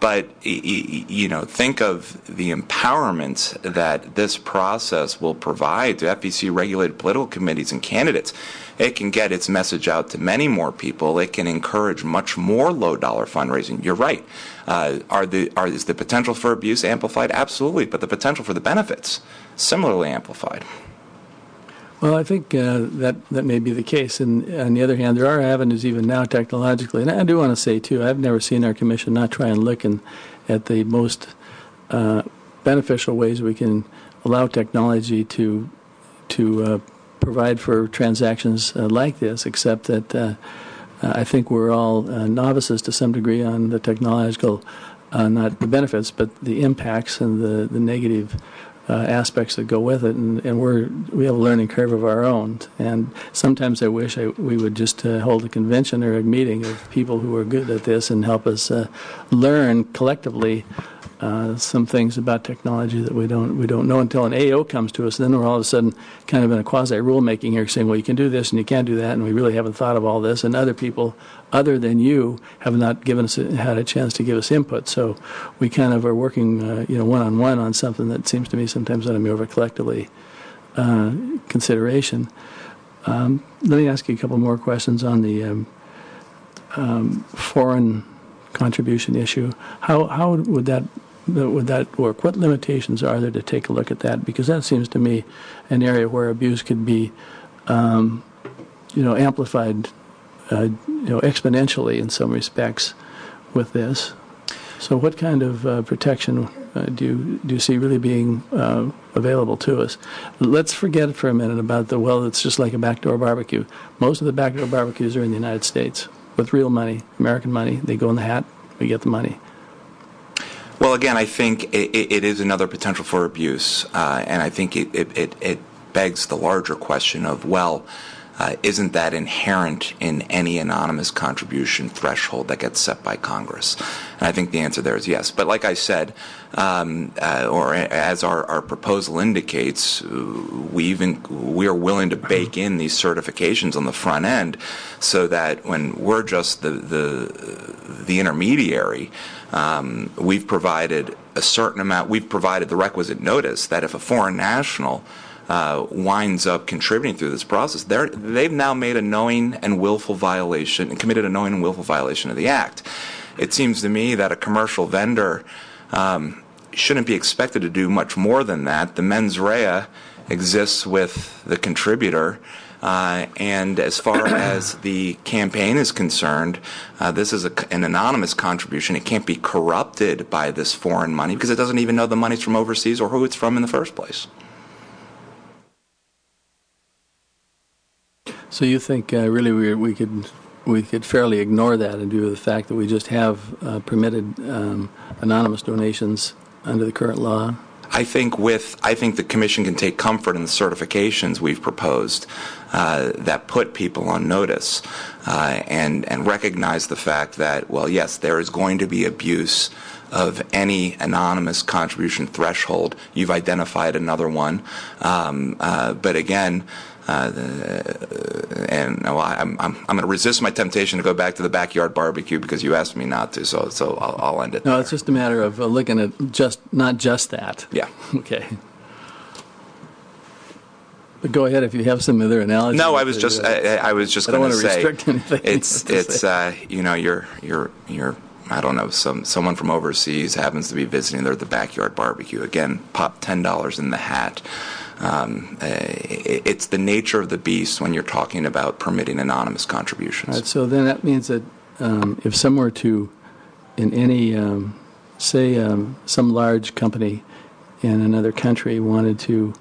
But think of the empowerment that this process will provide to FEC-regulated political committees and candidates. It can get its message out to many more people. It can encourage much more low-dollar fundraising. You're right. Is the potential for abuse amplified? Absolutely. But the potential for the benefits, similarly amplified. Well, I think that may be the case. And on the other hand, there are avenues even now technologically. And I do want to say, too, I've never seen our commission not try and look at the most beneficial ways we can allow technology to provide for transactions like this, except that I think we're all novices to some degree on the technological, not the benefits, but the impacts and the negative aspects that go with it, and we have a learning curve of our own. And sometimes I wish we would just hold a convention or a meeting of people who are good at this and help us learn collectively some things about technology that we don't know until an AO comes to us. Then we're all of a sudden kind of in a quasi rulemaking here, saying, well, you can do this and you can't do that, and we really haven't thought of all this. And other people, other than you, have not had a chance to give us input. So we kind of are working, one-on-one on something that seems to me sometimes ought to be over collectively consideration. Let me ask you a couple more questions on the foreign contribution issue. How would that work? What limitations are there to take a look at that? Because that seems to me an area where abuse could be, amplified, exponentially in some respects with this. So, what kind of protection do you see really being available to us? Let's forget for a minute about it's just like a backdoor barbecue. Most of the backdoor barbecues are in the United States with real money, American money. They go in the hat, we get the money. Well, again, I think it is another potential for abuse, and I think it begs the larger question of, isn't that inherent in any anonymous contribution threshold that gets set by Congress? And I think the answer there is yes. But like I said, or as our proposal indicates, we are willing to bake in these certifications on the front end so that when we're just the intermediary, we've provided a certain amount, we've provided the requisite notice that if a foreign national winds up contributing through this process, they've now made a knowing and willful violation and committed a knowing and willful violation of the Act. It seems to me that a commercial vendor shouldn't be expected to do much more than that. The mens rea exists with the contributor, and as far as the campaign is concerned, this is an anonymous contribution. It can't be corrupted by this foreign money because it doesn't even know the money's from overseas or who it's from in the first place. So you think really we could fairly ignore that in view of the fact that we just have permitted anonymous donations under the current law? I think the Commission can take comfort in the certifications we've proposed that put people on notice and recognize the fact that, yes, there is going to be abuse of any anonymous contribution threshold. You've identified another one, but again. I'm going to resist my temptation to go back to the backyard barbecue because you asked me not to, so I'll end it there. No, it's just a matter of looking at not just that. Yeah. Okay. But go ahead if you have some other analogy. No, I was just going to say restrict anything. It's you're I don't know, someone from overseas happens to be visiting. They're at the backyard barbecue. Again, pop $10 in the hat. It's the nature of the beast when you're talking about permitting anonymous contributions. All right, so then that means that if some were to, in any, some large company in another country wanted to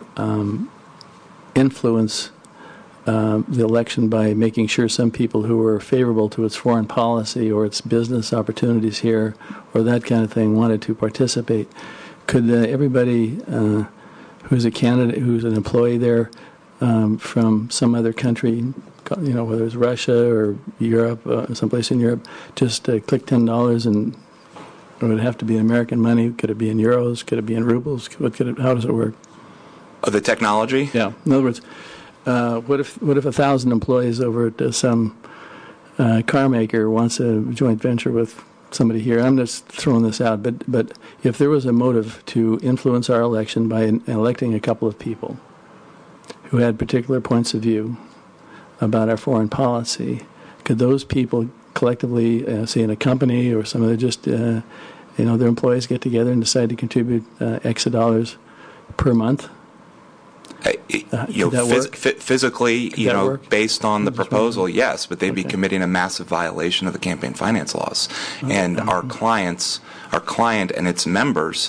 influence the election by making sure some people who were favorable to its foreign policy or its business opportunities here or that kind of thing wanted to participate, could everybody who's a candidate, who's an employee there from some other country, whether it's Russia or Europe, someplace in Europe, just click $10 and it would have to be American money? Could it be in euros? Could it be in rubles? How does it work? The technology? Yeah. In other words, what if 1,000 employees over at some car maker wants a joint venture with somebody here. I'm just throwing this out, but if there was a motive to influence our election by electing a couple of people who had particular points of view about our foreign policy, could those people collectively, say in a company or some other, just their employees get together and decide to contribute X of dollars per month? Physically, based on the proposal, yes, but they'd be Okay. committing a massive violation of the campaign finance laws. And our client and its members,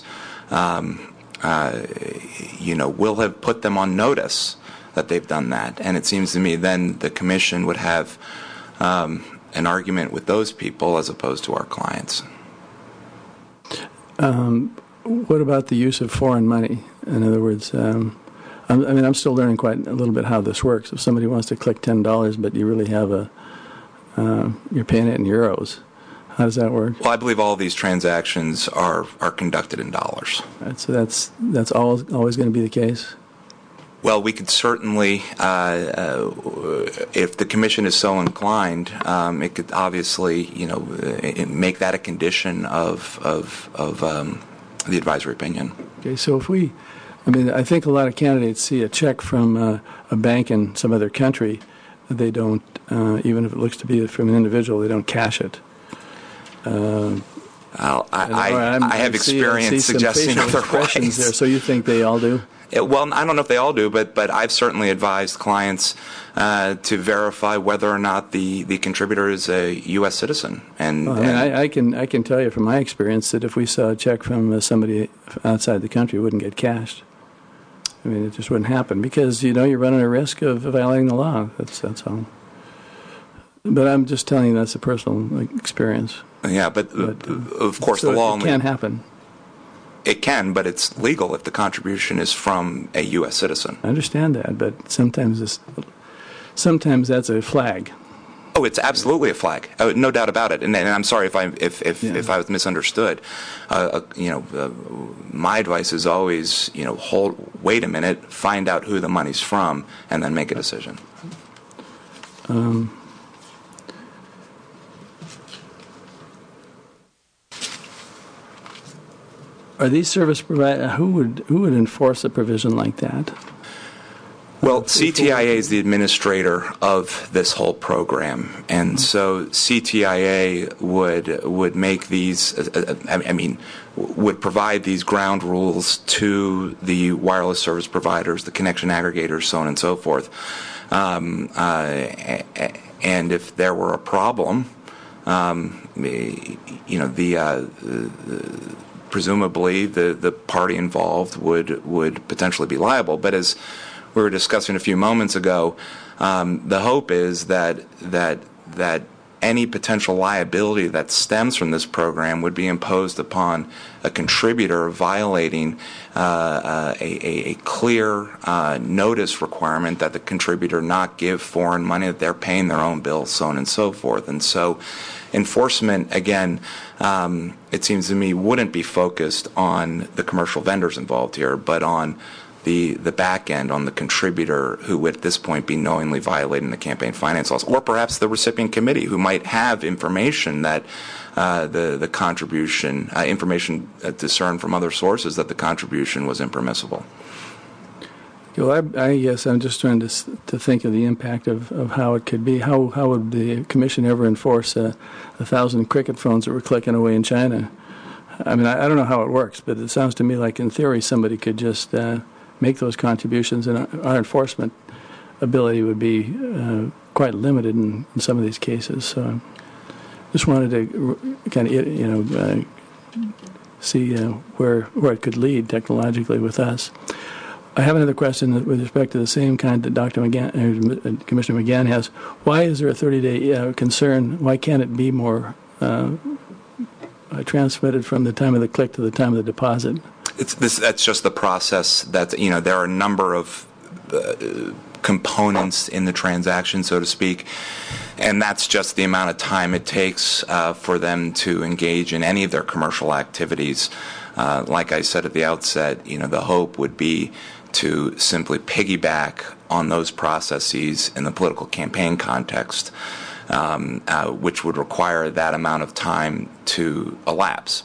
will have put them on notice that they've done that. And it seems to me then the commission would have an argument with those people as opposed to our clients. What about the use of foreign money? In other words, I'm still learning quite a little bit how this works. If somebody wants to click $10, but you really have you're paying it in euros, how does that work? Well, I believe all of these transactions are conducted in dollars. Right, so that's always going to be the case? Well, we could certainly, if the commission is so inclined, it could obviously, make that a condition of the advisory opinion. Okay, so I think a lot of candidates see a check from a bank in some other country. They don't, even if it looks to be from an individual, they don't cash it. I have experience suggesting otherwise. There, so you think they all do? Well, I don't know if they all do, but I've certainly advised clients to verify whether or not the contributor is a U.S. citizen. I can tell you from my experience that if we saw a check from somebody outside the country, it wouldn't get cashed. I mean, it just wouldn't happen because you're running a risk of violating the law. That's all. But I'm just telling you that's a personal experience. Yeah, but of course so the law it can't happen. It can, but it's legal if the contribution is from a U.S. citizen. I understand that, but sometimes that's a flag. Oh, it's absolutely a flag, no doubt about it. And I'm sorry if I was misunderstood. My advice is always, wait a minute, find out who the money's from, and then make a decision. Are these service providers, who would enforce a provision like that? Well, CTIA is the administrator of this whole program, and so CTIA would make these. Would provide these ground rules to the wireless service providers, the connection aggregators, so on and so forth. And if there were a problem, presumably the party involved would potentially be liable. But as we were discussing a few moments ago, the hope is that any potential liability that stems from this program would be imposed upon a contributor violating a clear notice requirement that the contributor not give foreign money, that they're paying their own bills, so on and so forth. And so enforcement, again, it seems to me, wouldn't be focused on the commercial vendors involved here, but on the back end, on the contributor who would at this point be knowingly violating the campaign finance laws, or perhaps the recipient committee who might have information that the contribution, information discerned from other sources that the contribution was impermissible. Well, I guess I'm just trying to think of the impact of how it could be. How would the commission ever enforce 1,000 cricket phones that were clicking away in China? I mean, I don't know how it works, but it sounds to me like in theory somebody could just make those contributions, and our enforcement ability would be quite limited in some of these cases. So just wanted to kind of see where it could lead technologically with us. I have another question with respect to the same kind that Commissioner McGahn has. Why is there a 30-day concern? Why can't it be more transmitted from the time of the click to the time of the deposit? That's just the process. There are a number of components in the transaction, so to speak, and that's just the amount of time it takes for them to engage in any of their commercial activities. Like I said at the outset, the hope would be to simply piggyback on those processes in the political campaign context. which would require that amount of time to elapse.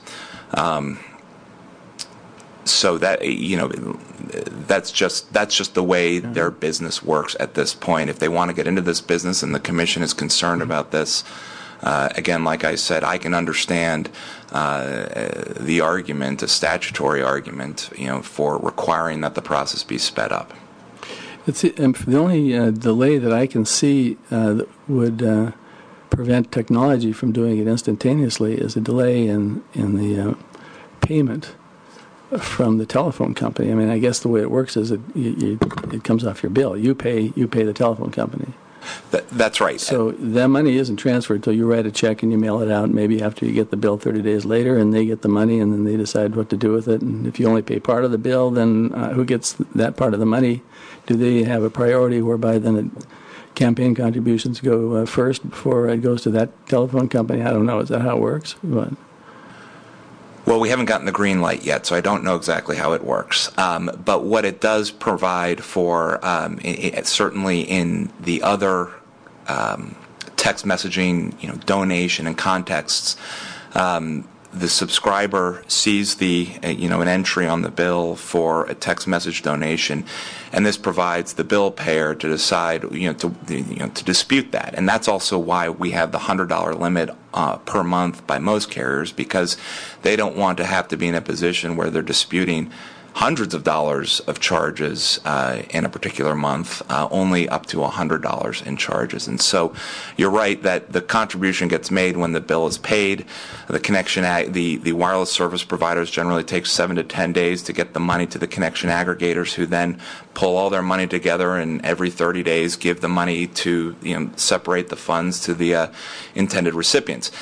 So that, that's just the way their business works at this point. If they want to get into this business and the commission is concerned about this, again, like I said, I can understand the argument, a statutory argument, for requiring that the process be sped up. The only delay that I can see that would prevent technology from doing it instantaneously is a delay in the payment from the telephone company. I mean, I guess the way it works is it comes off your bill. You pay the telephone company. That's right. So that money isn't transferred until you write a check and you mail it out, maybe after you get the bill 30 days later, and they get the money, and then they decide what to do with it. And if you only pay part of the bill, then who gets that part of the money? Do they have a priority whereby then campaign contributions go first before it goes to that telephone company? I don't know. Is that how it works? What? Well, we haven't gotten the green light yet, so I don't know exactly how it works. But what it does provide for, certainly in the other text messaging, donation and contexts, the subscriber sees an entry on the bill for a text message donation, and this provides the bill payer to decide, to dispute that. And that's also why we have the $100 limit per month by most carriers, because they don't want to have to be in a position where they're disputing hundreds of dollars of charges in a particular month, only up to $100 in charges. And so you're right that the contribution gets made when the bill is paid. The connection, the wireless service providers generally take 7 to 10 days to get the money to the connection aggregators, who then pull all their money together and every 30 days give the money to, separate the funds to the intended recipients.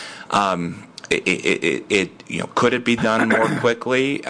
Could it be done more quickly?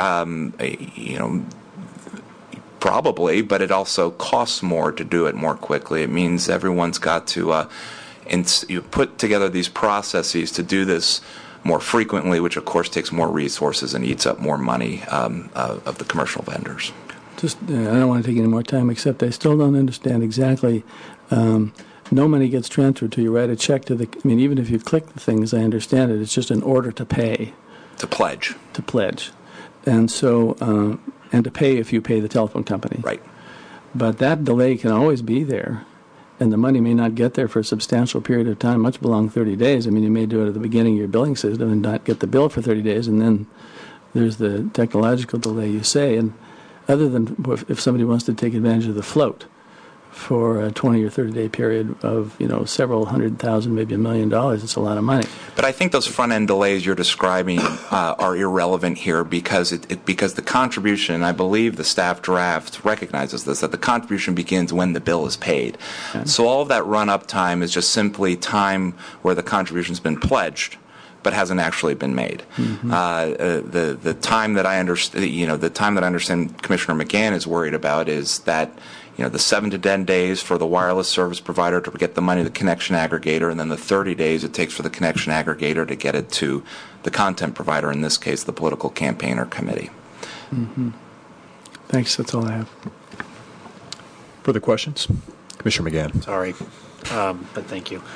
Probably, but it also costs more to do it more quickly. It means everyone's got to put together these processes to do this more frequently, which of course takes more resources and eats up more money of the commercial vendors. I don't want to take any more time, except I still don't understand exactly. No money gets transferred till you write a check to even if you click the thing, as I understand it, it's just an order to pay. To pledge. To pledge. And so, and to pay if you pay the telephone company. Right. But that delay can always be there, and the money may not get there for a substantial period of time, much beyond 30 days. I mean, you may do it at the beginning of your billing system and not get the bill for 30 days, and then there's the technological delay, you say. And other than if somebody wants to take advantage of the float for a 20 or 30-day period of, several $100,000, maybe $1 million, it's a lot of money. But I think those front-end delays you're describing are irrelevant here because because the contribution, I believe the staff draft recognizes this, that the contribution begins when the bill is paid. Okay. So all of that run-up time is just simply time where the contribution's been pledged but hasn't actually been made. Mm-hmm. The time that I understand Commissioner McGann is worried about is that the 7 to 10 days for the wireless service provider to get the money to the connection aggregator, and then the 30 days it takes for the connection aggregator to get it to the content provider, in this case the political campaign or committee. Mm-hmm. Thanks, that's all I have. Further questions? Commissioner McGann. Sorry, but thank you.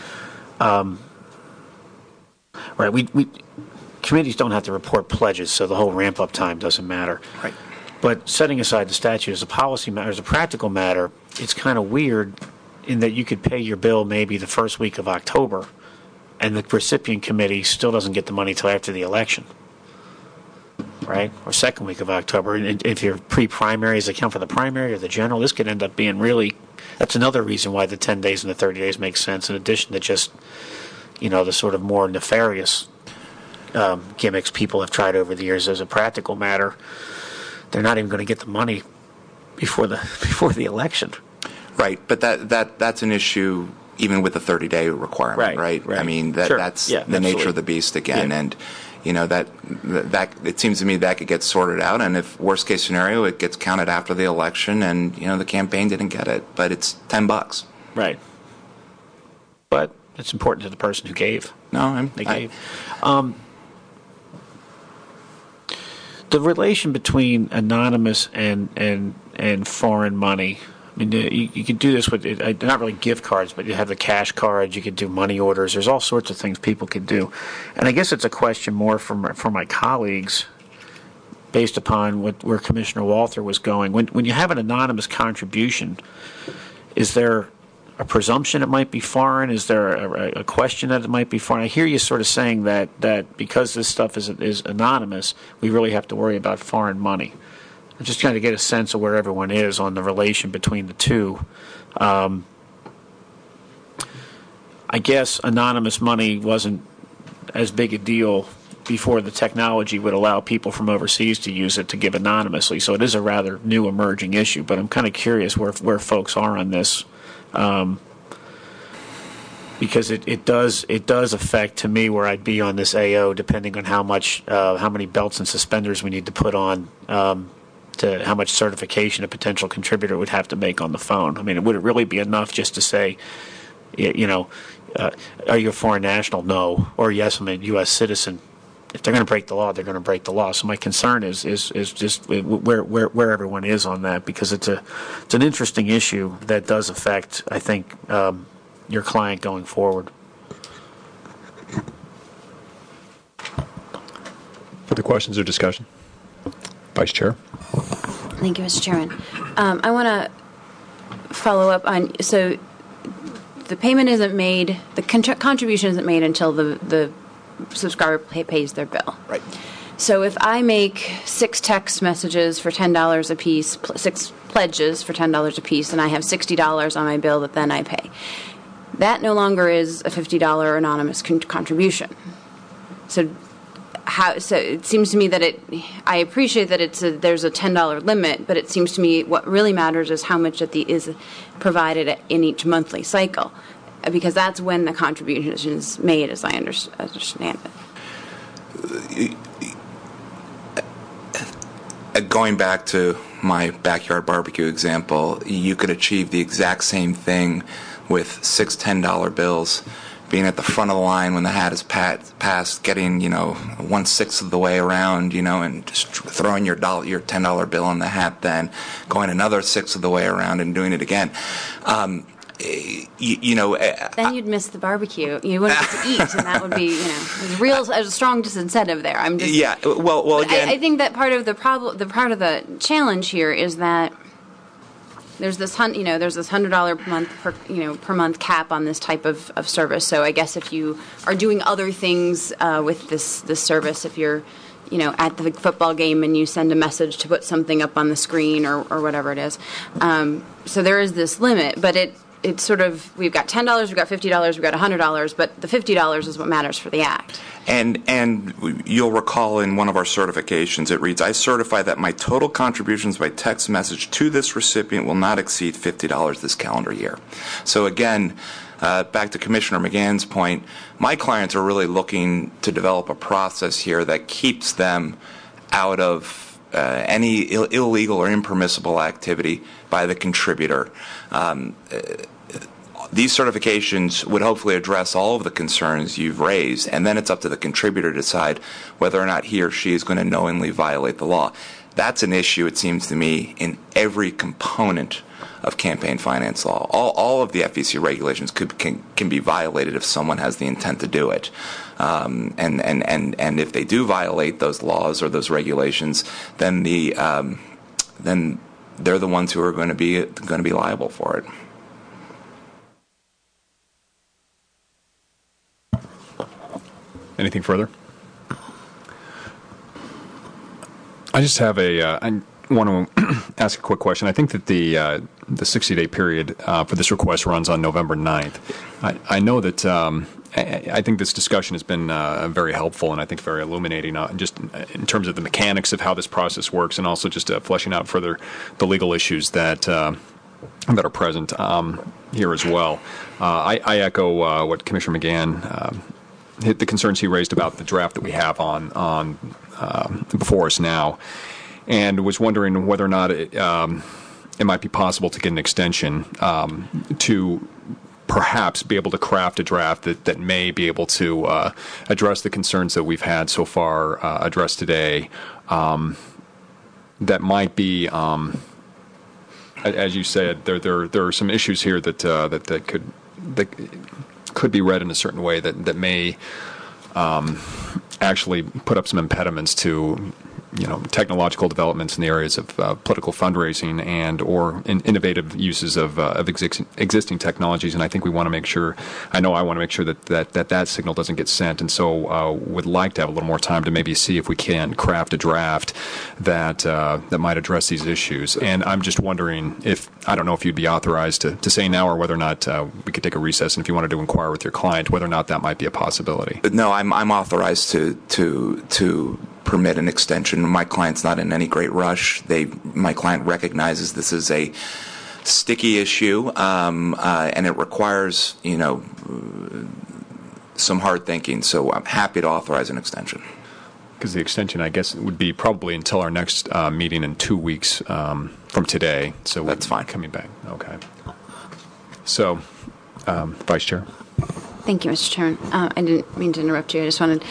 Right, we committees don't have to report pledges, so the whole ramp-up time doesn't matter. Right. But setting aside the statute as a policy matter, as a practical matter, it's kind of weird in that you could pay your bill maybe the first week of October, and the recipient committee still doesn't get the money till after the election, right? Or second week of October. And if your pre-primaries account for the primary or the general, this could end up being really. That's another reason why the 10 days and the 30 days make sense, in addition to just, the sort of more nefarious gimmicks people have tried over the years. As a practical matter, they're not even going to get the money before the election. Right, but that's an issue even with the 30-day requirement, right? I mean, that's the absolutely. Nature of the beast again, and that it seems to me that could get sorted out, and if worst case scenario, it gets counted after the election, and the campaign didn't get it, but it's $10. Right. But it's important to the person who gave. They gave. The relation between anonymous and foreign money, I mean, you could do this with not really gift cards, but you have the cash cards. You could do money orders. There's all sorts of things people could do, and I guess it's a question more for my colleagues, based upon where Commissioner Walther was going. When you have an anonymous contribution, is there a presumption it might be foreign? Is there a question that it might be foreign? I hear you sort of saying that because this stuff is anonymous, we really have to worry about foreign money. I'm just trying to get a sense of where everyone is on the relation between the two. I guess anonymous money wasn't as big a deal before the technology would allow people from overseas to use it to give anonymously. So it is a rather new emerging issue, but I'm kind of curious where folks are on this. Because it does affect, to me, where I'd be on this AO, depending on how many belts and suspenders we need to put on, to how much certification a potential contributor would have to make on the phone. I mean, would it really be enough just to say, are you a foreign national? No. Or yes, I'm a U.S. citizen. If they're going to break the law, they're going to break the law. So my concern is just where everyone is on that, because it's an interesting issue that does affect, I think, your client going forward. Further questions or discussion? Vice Chair. Thank you, Mr. Chairman. I want to follow up on, so the payment isn't made, the contribution isn't made until the subscriber pays their bill. Right. So if I make 6 text messages for $10 a piece, 6 pledges for $10 a piece, and I have $60 on my bill that then I pay, that no longer is a $50 anonymous contribution. So it seems to me that I appreciate that there's a $10 limit, but it seems to me what really matters is how much is provided in each monthly cycle, because that's when the contribution is made, as I understand it. Going back to my backyard barbecue example, you could achieve the exact same thing with 6 $10 bills, being at the front of the line when the hat is passed, getting 1/6 of the way around, and just throwing your $10 bill in the hat, then going another 1/6 of the way around and doing it again. Then you'd miss the barbecue. You wouldn't get to eat, and that would be, there's a strong disincentive there. I'm just Well, again, I think that part of the problem, part of the challenge here is that there's this $100 per month cap on this type of service. So I guess if you are doing other things with this service, if you're at the football game and you send a message to put something up on the screen or whatever it is, so there is this limit, but it's sort of, we've got $10, we've got $50, we've got $100, but the $50 is what matters for the act. And you'll recall in one of our certifications, it reads, I certify that my total contributions by text message to this recipient will not exceed $50 this calendar year. So again, back to Commissioner McGann's point, my clients are really looking to develop a process here that keeps them out of any illegal or impermissible activity by the contributor. These certifications would hopefully address all of the concerns you've raised, and then it's up to the contributor to decide whether or not he or she is going to knowingly violate the law. That's an issue, it seems to me, in every component of campaign finance law. All of the FEC regulations can be violated if someone has the intent to do it. And if they do violate those laws or those regulations, then they're the ones who are going to be liable for it. Anything further? I just have I want to ask a quick question. I think that the 60-day period for this request runs on November 9th. I know that I think this discussion has been very helpful and I think very illuminating, just in terms of the mechanics of how this process works, and also just fleshing out further the legal issues that are present here as well. I echo what Commissioner McGann the concerns he raised about the draft that we have on before us now, and was wondering whether or not it might be possible to get an extension to perhaps be able to craft a draft that may be able to address the concerns that we've had so far addressed today, that might be as you said, there are some issues here that could be read in a certain way that may actually put up some impediments to technological developments in the areas of political fundraising and or innovative uses of existing technologies. And I think we want to make sure. I want to make sure that signal doesn't get sent. And so would like to have a little more time to maybe see if we can craft a draft that might address these issues. And I'm just wondering I don't know if you'd be authorized to say now or whether or not we could take a recess, and if you wanted to inquire with your client whether or not that might be a possibility. No, I'm authorized to permit an extension. My client's not in any great rush. My client recognizes this is a sticky issue, and it requires some hard thinking. So I'm happy to authorize an extension. Because the extension, I guess, would be probably until our next meeting in 2 weeks from today. So that's fine. Coming back. Okay. So, Vice Chair. Thank you, Mr. Chairman. I didn't mean to interrupt you. I just wanted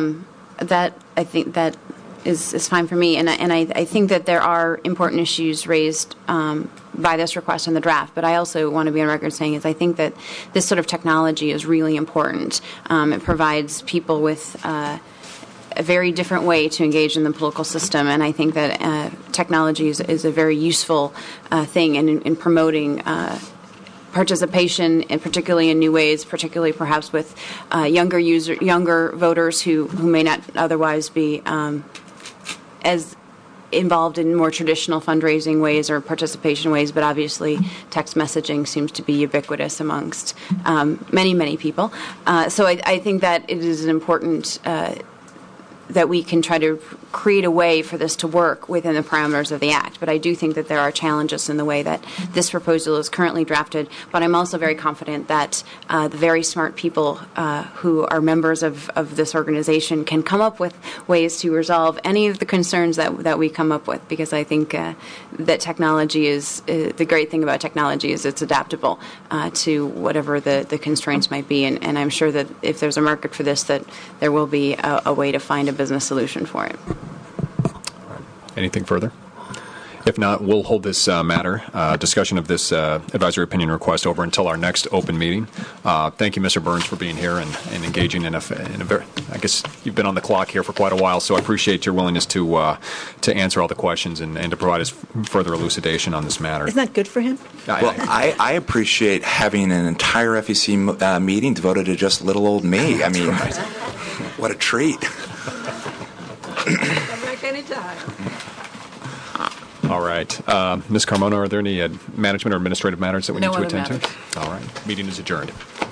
I think that is fine for me, and I think that there are important issues raised by this request in the draft. But I also want to be on record saying I think that this sort of technology is really important. It provides people with a very different way to engage in the political system, and I think that technology is a very useful thing in promoting participation, and particularly in new ways, particularly perhaps with younger voters who may not otherwise be as involved in more traditional fundraising ways or participation ways. But obviously, text messaging seems to be ubiquitous amongst many people. So I think that it is an important that we can try to create a way for this to work within the parameters of the Act. But I do think that there are challenges in the way that this proposal is currently drafted. But I'm also very confident that the very smart people who are members of this organization can come up with ways to resolve any of the concerns that we come up with, because I think that technology is the great thing about technology is it's adaptable to whatever the constraints might be. And I'm sure that if there's a market for this, that there will be a way to find a business solution for it. Anything further? If not, we'll hold this matter, discussion of this advisory opinion request over until our next open meeting. Thank you, Mr. Burns, for being here and engaging in a very, I guess you've been on the clock here for quite a while, so I appreciate your willingness to answer all the questions and to provide us further elucidation on this matter. Isn't that good for him? Well, I appreciate having an entire FEC meeting devoted to just little old me. I mean, what a treat. Come back anytime. All right. Ms. Carmona, are there any management or administrative matters that we need to attend to? All right. Meeting is adjourned.